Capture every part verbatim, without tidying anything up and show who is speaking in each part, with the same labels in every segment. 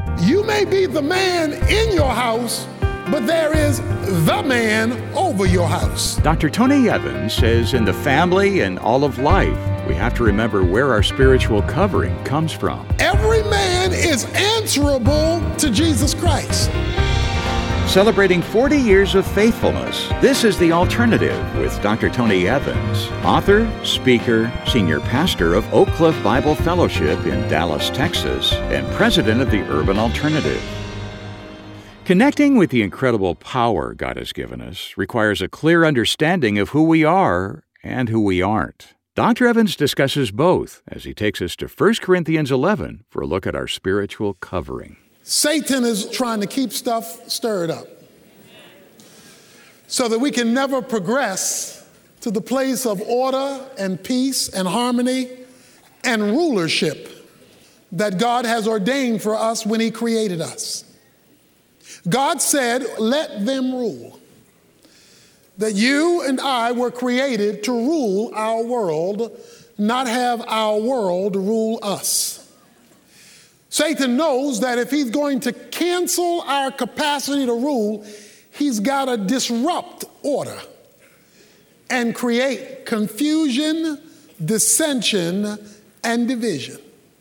Speaker 1: You may be the man in your house, but there is the man over your house.
Speaker 2: Doctor Tony Evans says in the family and all of life, we have to remember where our spiritual covering comes from.
Speaker 1: Every man is answerable to Jesus Christ.
Speaker 2: Celebrating forty years of faithfulness, this is The Alternative with Doctor Tony Evans, author, speaker, senior pastor of Oak Cliff Bible Fellowship in Dallas, Texas, and president of the Urban Alternative. Connecting with the incredible power God has given us requires a clear understanding of who we are and who we aren't. Doctor Evans discusses both as he takes us to First Corinthians eleven for a look at our spiritual covering.
Speaker 1: Satan is trying to keep stuff stirred up so that we can never progress to the place of order and peace and harmony and rulership that God has ordained for us when he created us. God said, let them rule. That you and I were created to rule our world, not have our world rule us. Satan knows that if he's going to cancel our capacity to rule, he's got to disrupt order and create confusion, dissension, and division.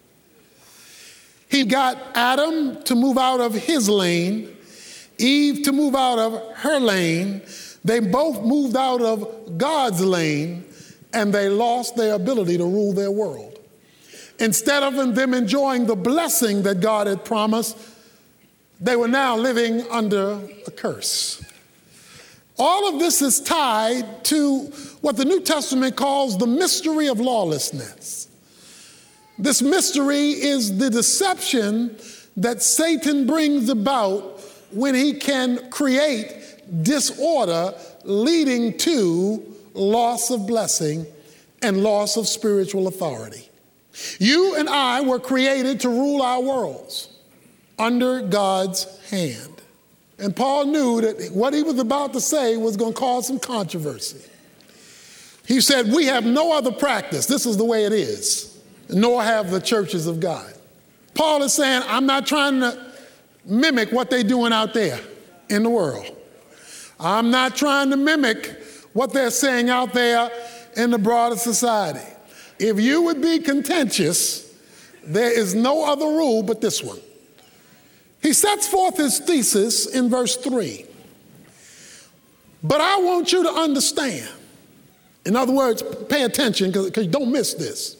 Speaker 1: He got Adam to move out of his lane, Eve to move out of her lane. They both moved out of God's lane, and they lost their ability to rule their world. Instead of them enjoying the blessing that God had promised, they were now living under a curse. All of this is tied to what the New Testament calls the mystery of lawlessness. This mystery is the deception that Satan brings about when he can create disorder leading to loss of blessing and loss of spiritual authority. You and I were created to rule our worlds under God's hand. And Paul knew that what he was about to say was going to cause some controversy. He said, we have no other practice. This is the way it is, nor have the churches of God. Paul is saying, I'm not trying to mimic what they're doing out there in the world. I'm not trying to mimic what they're saying out there in the broader society. If you would be contentious, there is no other rule but this one. He sets forth his thesis in verse three. But I want you to understand. In other words, pay attention because you don't miss this.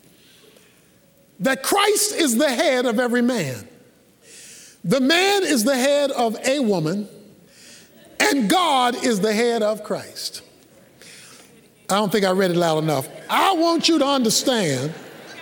Speaker 1: That Christ is the head of every man. The man is the head of a woman, and God is the head of Christ. I don't think I read it loud enough. I want you to understand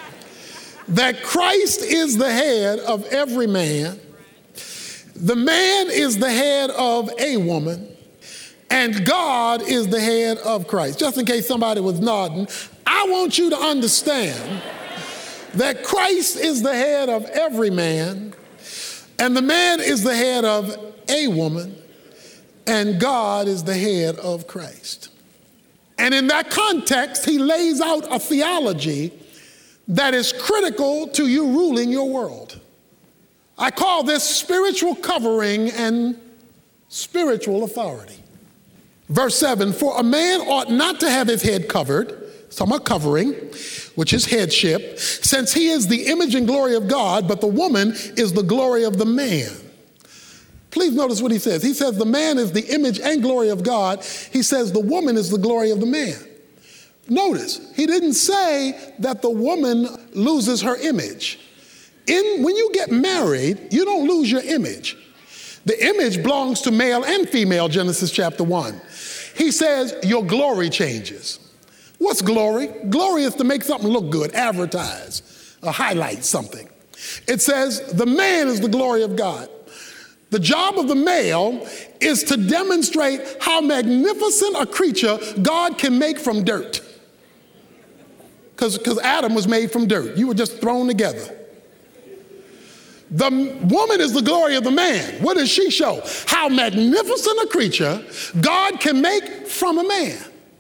Speaker 1: that Christ is the head of every man. The man is the head of a woman, and God is the head of Christ. Just in case somebody was nodding, I want you to understand that Christ is the head of every man, and the man is the head of a woman, and God is the head of Christ. And in that context, he lays out a theology that is critical to you ruling your world. I call this spiritual covering and spiritual authority. Verse seven, for a man ought not to have his head covered, some are covering, which is headship, since he is the image and glory of God, but the woman is the glory of the man. Please notice what he says. He says the man is the image and glory of God. He says the woman is the glory of the man. Notice, he didn't say that the woman loses her image. In, when you get married, you don't lose your image. The image belongs to male and female, Genesis chapter one. He says your glory changes. What's glory? Glory is to make something look good, advertise, or highlight something. It says the man is the glory of God. The job of the male is to demonstrate how magnificent a creature God can make from dirt. Because Adam was made from dirt. You were just thrown together. The woman is the glory of the man. What does she show? How magnificent a creature God can make from a man.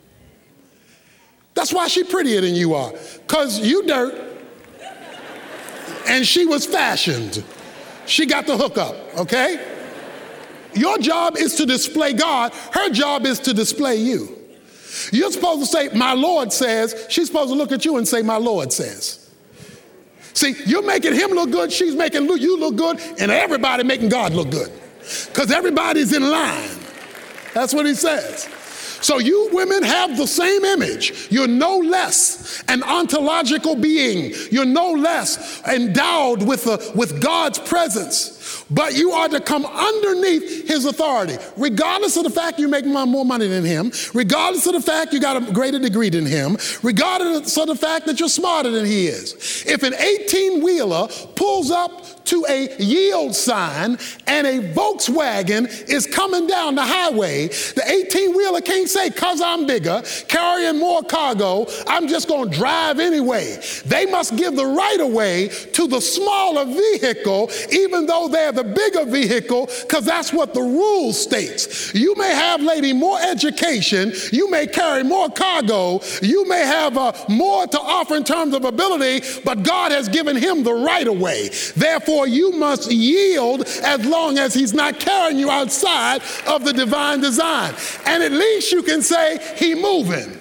Speaker 1: That's why she's prettier than you are. Because you dirt and she was fashioned. She got the hookup, okay? Your job is to display God. Her job is to display you. You're supposed to say, my Lord says. She's supposed to look at you and say, my Lord says. See, you're making him look good. She's making you look good. And everybody making God look good. Because everybody's in line. That's what he says. So you women have the same image. You're no less an ontological being. You're no less endowed with, a, with God's presence. But you are to come underneath his authority, regardless of the fact you make more money than him, regardless of the fact you got a greater degree than him, regardless of the fact that you're smarter than he is. If an eighteen-wheeler pulls up to a yield sign and a Volkswagen is coming down the highway, the eighteen-wheeler can't say, because I'm bigger, carrying more cargo, I'm just going to drive anyway. They must give the right of way to the smaller vehicle, even though they're the bigger vehicle, because that's what the rule states. You may have, lady, more education, you may carry more cargo, you may have uh, more to offer in terms of ability, but God has given him the right of way. Therefore, you must yield as long as he's not carrying you outside of the divine design. And at least you can say, he moving.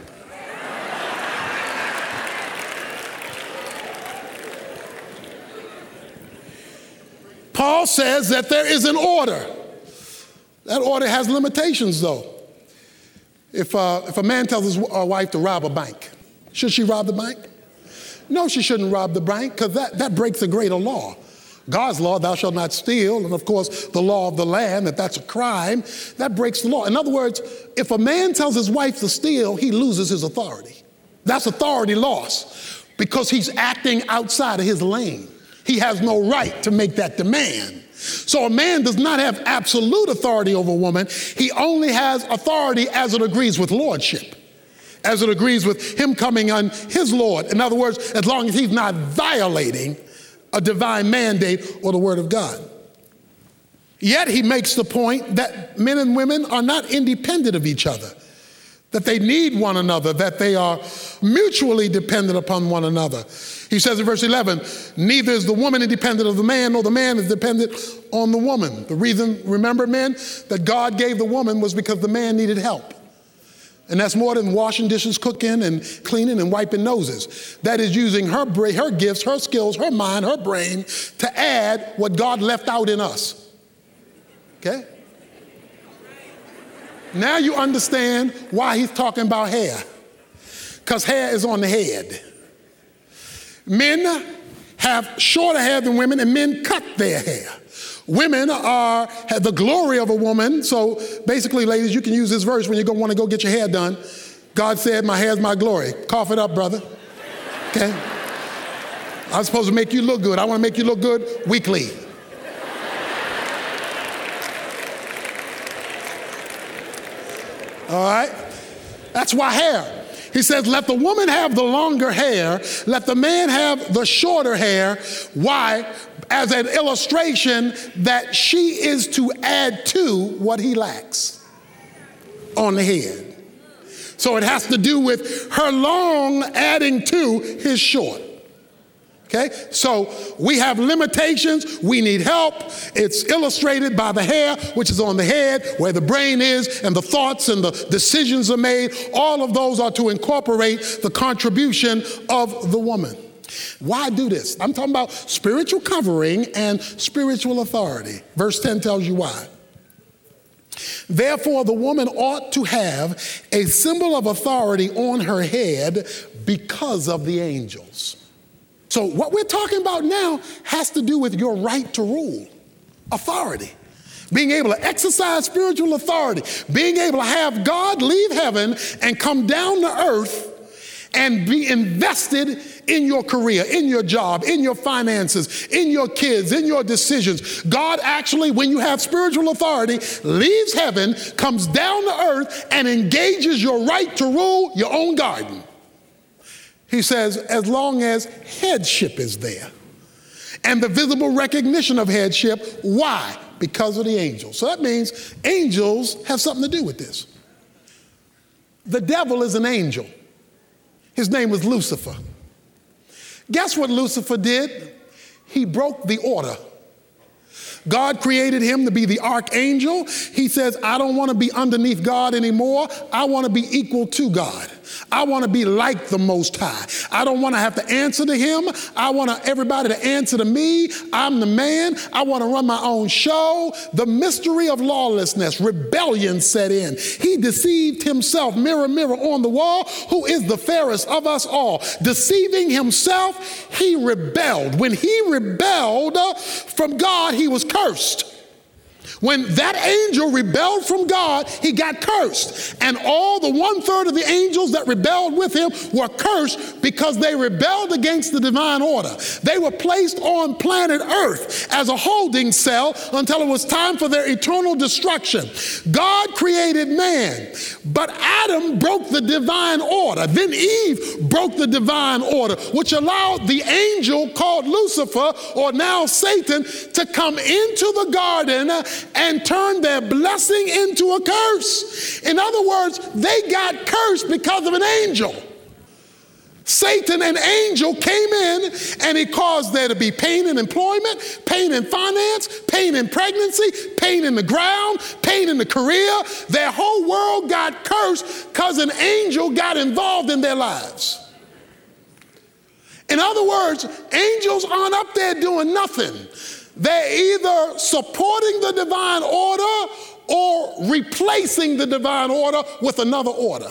Speaker 1: Paul says that there is an order. That order has limitations, though. If, uh, if a man tells his uh, wife to rob a bank, should she rob the bank? No, she shouldn't rob the bank, because that, that breaks a greater law. God's law, thou shalt not steal, and of course the law of the land, that that's a crime, that breaks the law. In other words, if a man tells his wife to steal, he loses his authority. That's authority loss, because he's acting outside of his lane. He has no right to make that demand. So a man does not have absolute authority over a woman. He only has authority as it agrees with lordship, as it agrees with him coming on his Lord. In other words, as long as he's not violating a divine mandate or the word of God. Yet he makes the point that men and women are not independent of each other, that they need one another, that they are mutually dependent upon one another. He says in verse eleven, neither is the woman independent of the man, nor the man is dependent on the woman. The reason, remember, men, that God gave the woman was because the man needed help. And that's more than washing dishes, cooking, and cleaning, and wiping noses. That is using her, her gifts, her skills, her mind, her brain to add what God left out in us. Okay? Now you understand why he's talking about hair. Because hair is on the head. Men have shorter hair than women, and men cut their hair. Women are have the glory of a woman. So basically, ladies, you can use this verse when you're going to want to go get your hair done. God said, my hair's my glory. Cough it up, brother. Okay? I'm supposed to make you look good. I want to make you look good weekly. All right? That's why hair. He says, let the woman have the longer hair, let the man have the shorter hair. Why? As an illustration that she is to add to what he lacks on the head. So it has to do with her long adding to his short. Okay, so we have limitations, we need help. It's illustrated by the hair, which is on the head, where the brain is, and the thoughts and the decisions are made. All of those are to incorporate the contribution of the woman. Why do this? I'm talking about spiritual covering and spiritual authority. Verse ten tells you why. Therefore, the woman ought to have a symbol of authority on her head because of the angels. So what we're talking about now has to do with your right to rule, authority, being able to exercise spiritual authority, being able to have God leave heaven and come down to earth and be invested in your career, in your job, in your finances, in your kids, in your decisions. God actually, when you have spiritual authority, leaves heaven, comes down to earth, and engages your right to rule your own garden. He says, as long as headship is there and the visible recognition of headship. Why? Because of the angels. So that means angels have something to do with this. The devil is an angel. His name was Lucifer. Guess what Lucifer did? He broke the order. God created him to be the archangel. He says, I don't want to be underneath God anymore. I want to be equal to God. I want to be like the Most High. I don't want to have to answer to him. I want everybody to answer to me. I'm the man. I want to run my own show. The mystery of lawlessness, rebellion set in. He deceived himself. Mirror, mirror on the wall, who is the fairest of us all? Deceiving himself, he rebelled. When he rebelled from God, he was cursed. When that angel rebelled from God, he got cursed. And all the one third of the angels that rebelled with him were cursed because they rebelled against the divine order. They were placed on planet Earth as a holding cell until it was time for their eternal destruction. God created man, but Adam broke the divine order. Then Eve broke the divine order, which allowed the angel called Lucifer, or now Satan, to come into the garden and turn their blessing into a curse. In other words, they got cursed because of an angel. Satan, an angel, came in and he caused there to be pain in employment, pain in finance, pain in pregnancy, pain in the ground, pain in the career. Their whole world got cursed because an angel got involved in their lives. In other words, angels aren't up there doing nothing. They're either supporting the divine order or replacing the divine order with another order.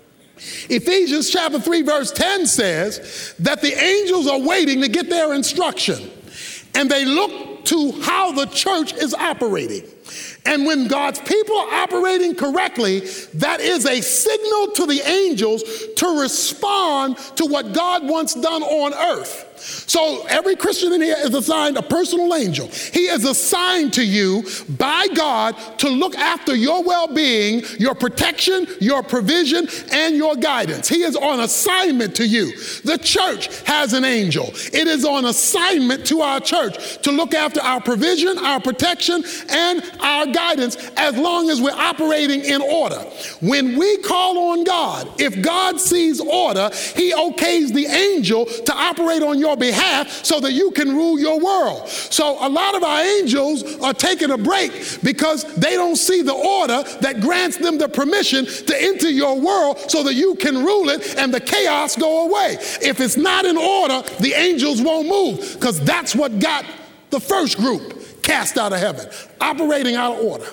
Speaker 1: Ephesians chapter three verse ten says that the angels are waiting to get their instruction, and they look to how the church is operating. And when God's people are operating correctly, that is a signal to the angels to respond to what God wants done on earth. So every Christian in here is assigned a personal angel. He is assigned to you by God to look after your well-being, your protection, your provision, and your guidance. He is on assignment to you. The church has an angel. It is on assignment to our church to look after our provision, our protection, and our guidance as long as we're operating in order. When we call on God, if God sees order, he okays the angel to operate on your behalf so that you can rule your world. So a lot of our angels are taking a break because they don't see the order that grants them the permission to enter your world so that you can rule it and the chaos go away. If it's not in order, the angels won't move, because that's what got the first group cast out of heaven, operating out of order.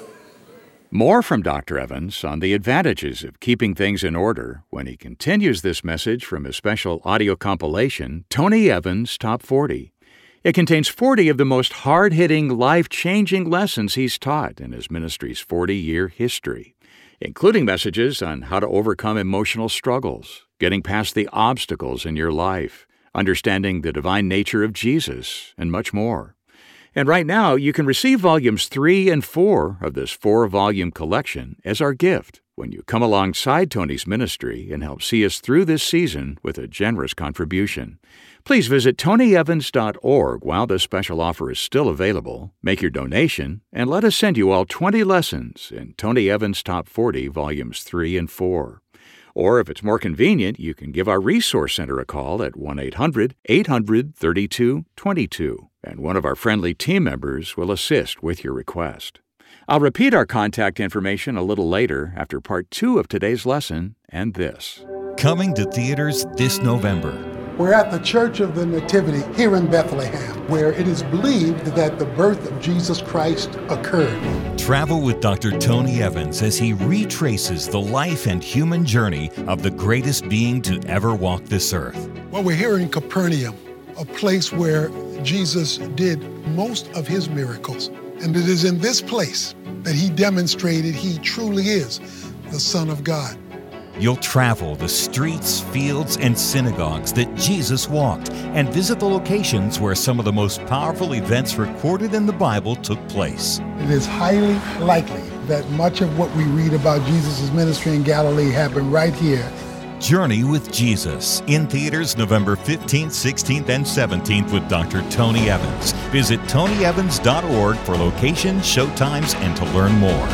Speaker 2: More from Doctor Evans on the advantages of keeping things in order when he continues this message from his special audio compilation, Tony Evans Top forty. It contains forty of the most hard-hitting, life-changing lessons he's taught in his ministry's forty-year history, including messages on how to overcome emotional struggles, getting past the obstacles in your life, understanding the divine nature of Jesus, and much more. And right now, you can receive volumes three and four of this four-volume collection as our gift when you come alongside Tony's ministry and help see us through this season with a generous contribution. Please visit tony evans dot org while this special offer is still available. Make your donation, and let us send you all twenty lessons in Tony Evans Top forty, Volumes three and four. Or if it's more convenient, you can give our Resource Center a call at one eight hundred, eight hundred, thirty-two, twenty-two, and one of our friendly team members will assist with your request. I'll repeat our contact information a little later after part two of today's lesson and this.
Speaker 3: Coming to theaters this November.
Speaker 1: We're at the Church of the Nativity here in Bethlehem, where it is believed that the birth of Jesus Christ occurred.
Speaker 3: Travel with Doctor Tony Evans as he retraces the life and human journey of the greatest being to ever walk this earth.
Speaker 1: Well, we're here in Capernaum, a place where Jesus did most of his miracles. And it is in this place that he demonstrated he truly is the Son of God.
Speaker 3: You'll travel the streets, fields, and synagogues that Jesus walked and visit the locations where some of the most powerful events recorded in the Bible took place.
Speaker 1: It is highly likely that much of what we read about Jesus' ministry in Galilee happened right here.
Speaker 3: Journey with Jesus, in theaters November fifteenth, sixteenth, and seventeenth with Doctor Tony Evans. Visit tony evans dot org for locations, showtimes, and to learn more.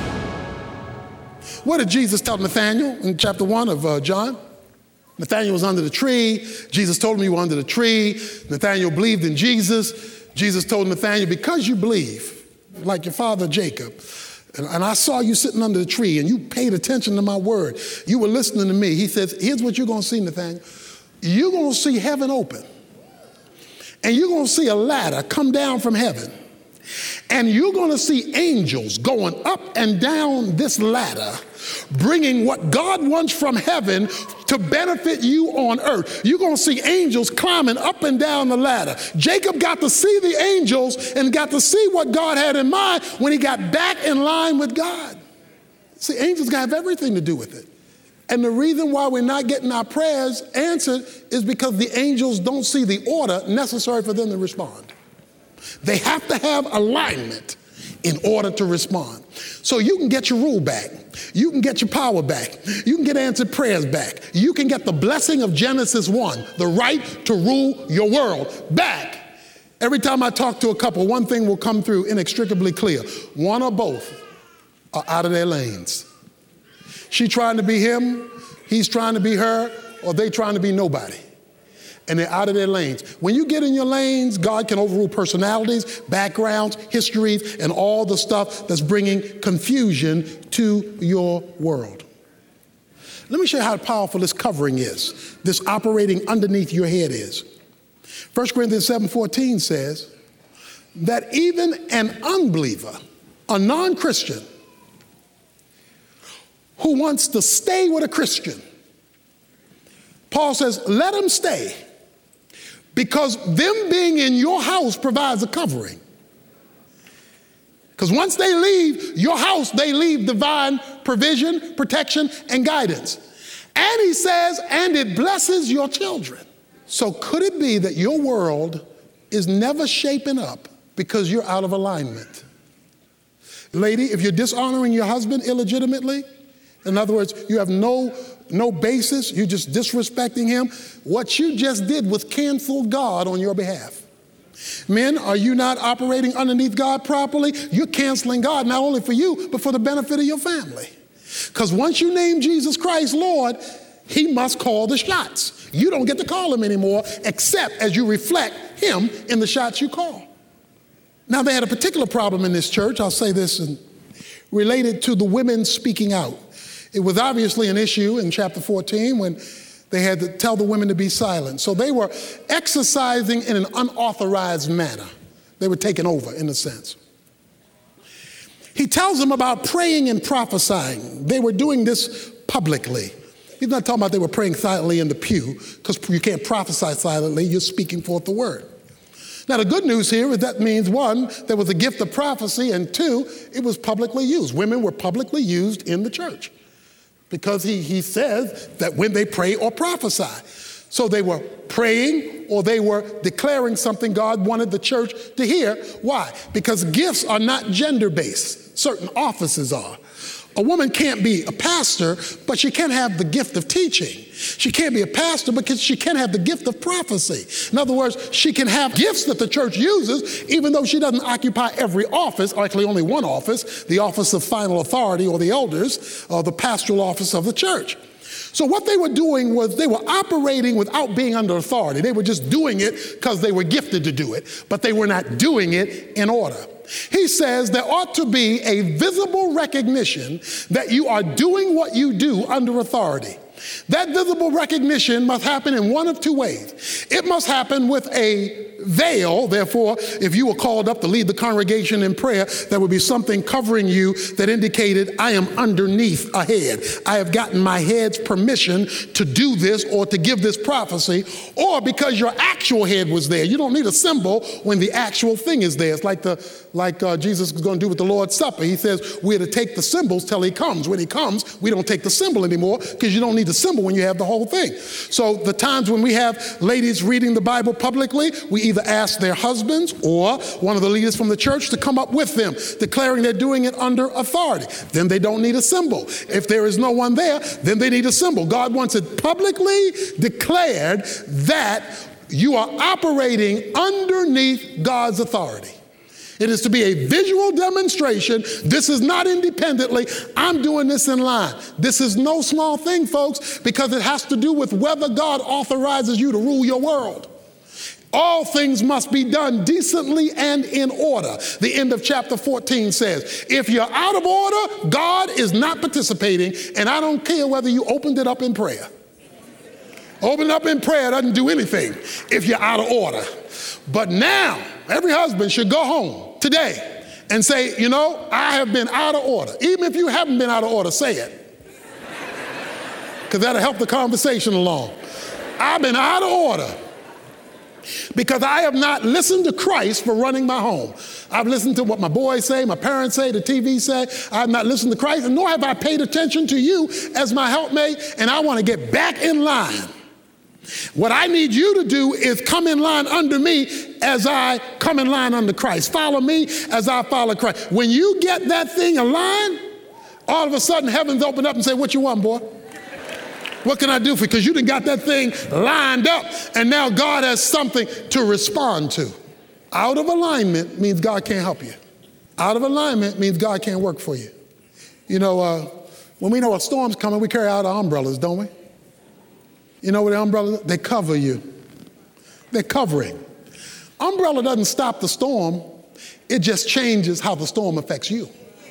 Speaker 1: What did Jesus tell Nathanael in chapter one of uh, John? Nathanael was under the tree. Jesus told him you were under the tree. Nathanael believed in Jesus. Jesus told Nathanael, because you believe, like your father Jacob, and, and I saw you sitting under the tree and you paid attention to my word, you were listening to me. He says, here's what you're going to see, Nathaniel. You're going to see heaven open. And you're going to see a ladder come down from heaven. And you're going to see angels going up and down this ladder, bringing what God wants from heaven to benefit you on earth. You're going to see angels climbing up and down the ladder. Jacob got to see the angels and got to see what God had in mind when he got back in line with God. See, angels have everything to do with it. And the reason why we're not getting our prayers answered is because the angels don't see the order necessary for them to respond. They have to have alignment in order to respond. So you can get your rule back. You can get your power back. You can get answered prayers back. You can get the blessing of Genesis one, the right to rule your world, back. Every time I talk to a couple, one thing will come through inextricably clear. One or both are out of their lanes. She trying to be him, he's trying to be her, or they trying to be nobody. And they're out of their lanes. When you get in your lanes, God can overrule personalities, backgrounds, histories, and all the stuff that's bringing confusion to your world. Let me show you how powerful this covering is, this operating underneath your head is. First Corinthians seven fourteen says that even an unbeliever, a non-Christian, who wants to stay with a Christian, Paul says, let them stay, because them being in your house provides a covering. Because once they leave your house, they leave divine provision, protection, and guidance. And he says, and it blesses your children. So could it be that your world is never shaping up because you're out of alignment? Lady, if you're dishonoring your husband illegitimately, in other words, you have no, no basis, you're just disrespecting him, what you just did was cancel God on your behalf. Men, are you not operating underneath God properly? You're canceling God not only for you, but for the benefit of your family. Because once you name Jesus Christ Lord, he must call the shots. You don't get to call him anymore, except as you reflect him in the shots you call. Now, they had a particular problem in this church, I'll say this, and related to the women speaking out. It was obviously an issue in chapter fourteen when they had to tell the women to be silent. So they were exercising in an unauthorized manner. They were taken over, in a sense. He tells them about praying and prophesying. They were doing this publicly. He's not talking about they were praying silently in the pew, because you can't prophesy silently. You're speaking forth the word. Now, the good news here is that means, one, there was a gift of prophecy, and two, it was publicly used. Women were publicly used in the church, because he, he says that when they pray or prophesy. So they were praying or they were declaring something God wanted the church to hear. Why? Because gifts are not gender-based. Certain offices are. A woman can't be a pastor, but she can have the gift of teaching. She can't be a pastor because she can have the gift of prophecy. In other words, she can have gifts that the church uses, even though she doesn't occupy every office, or actually only one office, the office of final authority or the elders, or the pastoral office of the church. So what they were doing was they were operating without being under authority. They were just doing it because they were gifted to do it, but they were not doing it in order. He says there ought to be a visible recognition that you are doing what you do under authority. That visible recognition must happen in one of two ways. It must happen with a veil. Therefore, if you were called up to lead the congregation in prayer, there would be something covering you that indicated, I am underneath a head. I have gotten my head's permission to do this or to give this prophecy, or because your actual head was there. You don't need a symbol when the actual thing is there. It's like the like uh, Jesus is going to do with the Lord's Supper. He says we're to take the symbols till he comes. When he comes, we don't take the symbol anymore, because you don't need the symbol when you have the whole thing. So the times when we have ladies reading the Bible publicly, we either ask their husbands or one of the leaders from the church to come up with them, declaring they're doing it under authority. Then they don't need a symbol. If there is no one there, then they need a symbol. God wants it publicly declared that you are operating underneath God's authority. It is to be a visual demonstration. This is not independently, I'm doing this in line. This is no small thing, folks, because it has to do with whether God authorizes you to rule your world. All things must be done decently and in order. The end of chapter fourteen says, if you're out of order, God is not participating, and I don't care whether you opened it up in prayer. Open it up in prayer doesn't do anything if you're out of order. But now, every husband should go home today and say, you know, I have been out of order. Even if you haven't been out of order, say it. Because that'll help the conversation along. I've been out of order because I have not listened to Christ for running my home. I've listened to what my boys say, my parents say, the T V say. I have not listened to Christ, and nor have I paid attention to you as my helpmate, and I want to get back in line. What I need you to do is come in line under me as I come in line under Christ. Follow me as I follow Christ. When you get that thing aligned, all of a sudden heavens open up and say, what you want, boy? What can I do for you? Because you done got that thing lined up, and now God has something to respond to. Out of alignment means God can't help you. Out of alignment means God can't work for you. You know, uh, when we know a storm's coming, we carry out our umbrellas, don't we? You know what the umbrellas, they cover you. They're covering. Umbrella doesn't stop the storm. It just changes how the storm affects you.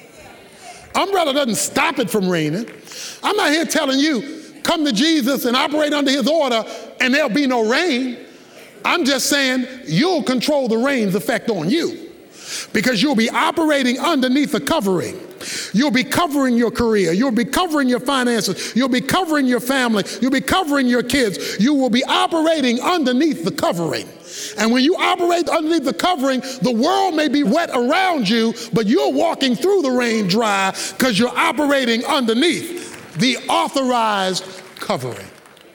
Speaker 1: Umbrella doesn't stop it from raining. I'm not here telling you, come to Jesus and operate under his order and there'll be no rain. I'm just saying you'll control the rain's effect on you because you'll be operating underneath a covering. You'll be covering your career. You'll be covering your finances. You'll be covering your family. You'll be covering your kids. You will be operating underneath the covering. And when you operate underneath the covering, the world may be wet around you, but you're walking through the rain dry because you're operating underneath the authorized covering.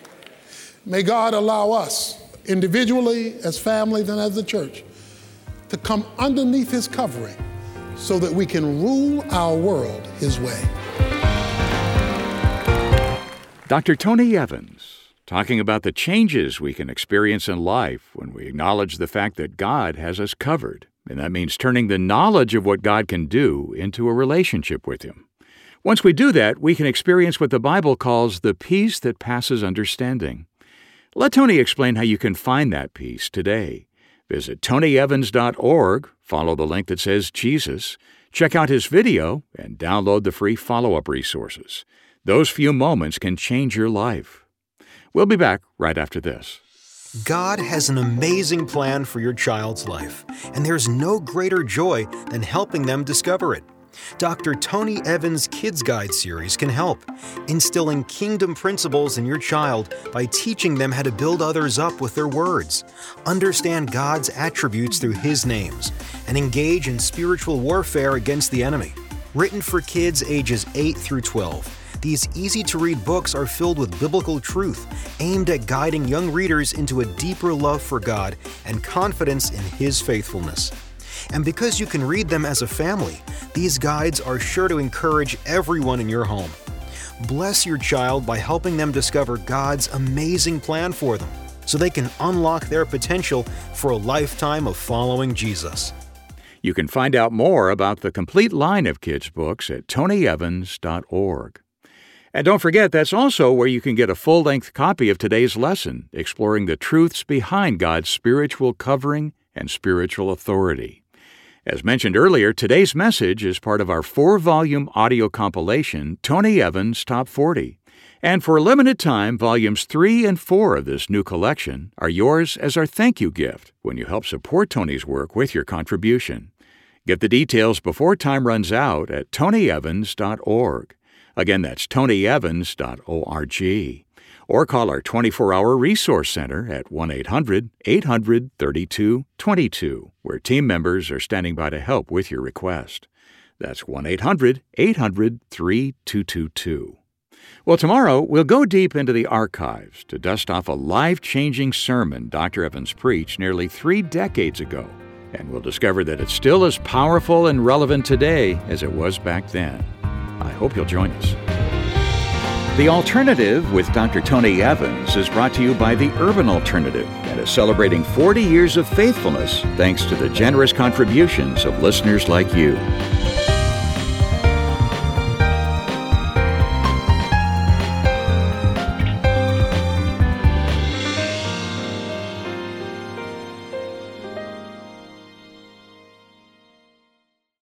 Speaker 1: May God allow us, individually, as families, and as a church, to come underneath his covering so that we can rule our world his way.
Speaker 2: Doctor Tony Evans, talking about the changes we can experience in life when we acknowledge the fact that God has us covered. And that means turning the knowledge of what God can do into a relationship with him. Once we do that, we can experience what the Bible calls the peace that passes understanding. Let Tony explain how you can find that peace today. Visit tony evans dot org, follow the link that says Jesus, check out his video, and download the free follow-up resources. Those few moments can change your life. We'll be back right after this.
Speaker 4: God has an amazing plan for your child's life, and there's no greater joy than helping them discover it. Doctor Tony Evans' Kids Guide series can help, instilling kingdom principles in your child by teaching them how to build others up with their words, understand God's attributes through his names, and engage in spiritual warfare against the enemy. Written for kids ages eight through twelve, these easy-to-read books are filled with biblical truth aimed at guiding young readers into a deeper love for God and confidence in his faithfulness. And because you can read them as a family, these guides are sure to encourage everyone in your home. Bless your child by helping them discover God's amazing plan for them so they can unlock their potential for a lifetime of following Jesus.
Speaker 2: You can find out more about the complete line of kids' books at tony evans dot org. And don't forget, that's also where you can get a full-length copy of today's lesson, exploring the truths behind God's spiritual covering and spiritual authority. As mentioned earlier, today's message is part of our four-volume audio compilation, Tony Evans Top forty. And for a limited time, volumes three and four of this new collection are yours as our thank you gift when you help support Tony's work with your contribution. Get the details before time runs out at tony evans dot org. Again, that's tony evans dot org. Or call our twenty-four hour resource center at one eight hundred eight hundred thirty-two twenty-two, where team members are standing by to help with your request. That's one eight hundred eight hundred thirty-two twenty-two. Well, tomorrow we'll go deep into the archives to dust off a life-changing sermon Doctor Evans preached nearly three decades ago, and we'll discover that it's still as powerful and relevant today as it was back then. I hope you'll join us. The Alternative with Doctor Tony Evans is brought to you by the Urban Alternative and is celebrating forty years of faithfulness thanks to the generous contributions of listeners like you.